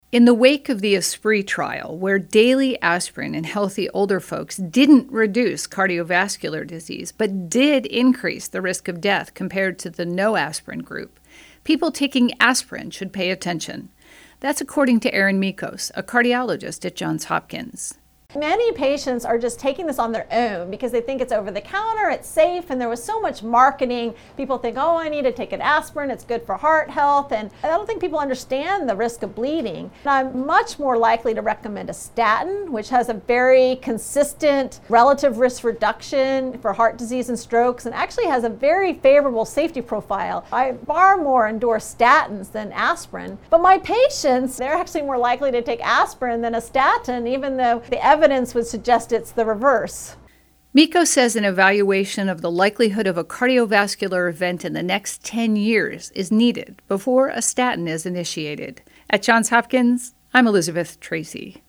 In the wake of the Esprit trial, where daily aspirin in healthy older folks didn't reduce cardiovascular disease, but did increase the risk of death compared to the no aspirin group, people taking aspirin should pay attention. That's according to Erin Mikos, a cardiologist at Johns Hopkins. Many patients are just taking this on their own because they think it's over the counter, it's safe, and there was so much marketing. People think, oh, I need to take an aspirin, it's good for heart health, and I don't think people understand the risk of bleeding. And I'm much more likely to recommend a statin, which has a very consistent relative risk reduction for heart disease and strokes, and actually has a very favorable safety profile. I far more endorse statins than aspirin, but my patients, they're actually more likely to take aspirin than a statin, even though the evidence would suggest it's the reverse. Mikos says an evaluation of the likelihood of a cardiovascular event in the next 10 years is needed before a statin is initiated. At Johns Hopkins, I'm Elizabeth Tracy.